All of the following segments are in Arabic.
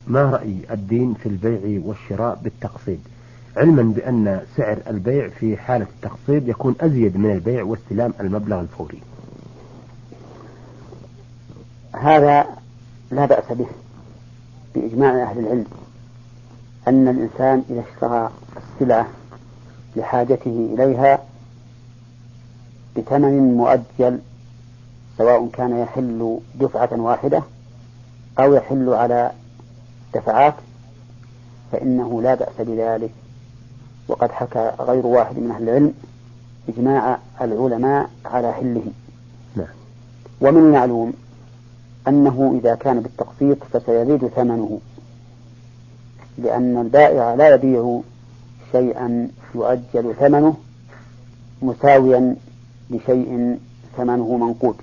ما رأي الدين في البيع والشراء بالتقسيط، علما بأن سعر البيع في حالة التقسيط يكون أزيد من البيع واستلام المبلغ الفوري؟ هذا لا بأس به بإجماع أهل العلم، أن الإنسان إذا اشترى السلعة لحاجته إليها بثمن مؤجل، سواء كان يحل دفعة واحدة أو يحل على دفعات، فإنه لا بأس بذلك. وقد حكى غير واحد من أهل العلم إجماع العلماء على حله. ومن المعلوم أنه إذا كان بالتقسيط فسيزيد ثمنه، لأن البائع لا يبيع شيئا يؤجل ثمنه مساويا لشيء ثمنه منقود.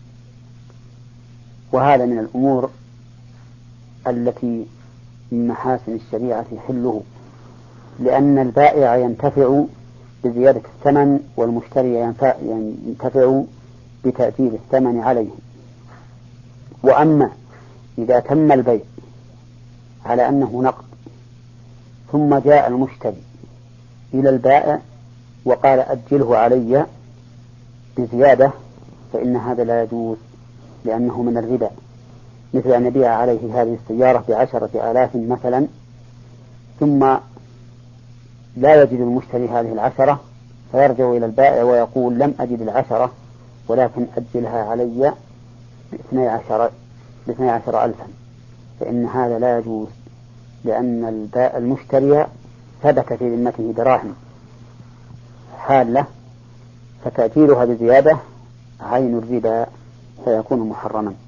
وهذا من الأمور التي من محاسن الشريعة حله، لأن البائع ينتفع بزيادة الثمن والمشتري ينتفع بتأجيل الثمن عليه. وأما إذا تم البيع على أنه نقد ثم جاء المشتري إلى البائع وقال أجله علي بزيادة، فإن هذا لا يجوز، لأنه من الربا، مثل أن يبيع عليه هذه السيارة ب10,000 مثلا، ثم لا يجد المشتري هذه 10، فيرجع إلى البائع ويقول لم أجد 10 ولكن أجلها علي ب12,000، فإن هذا لا يجوز، لأن المشتري ثبت في ذمته دراهم حالة، فتأجيلها بزيادة عين الربا فيكون محرما.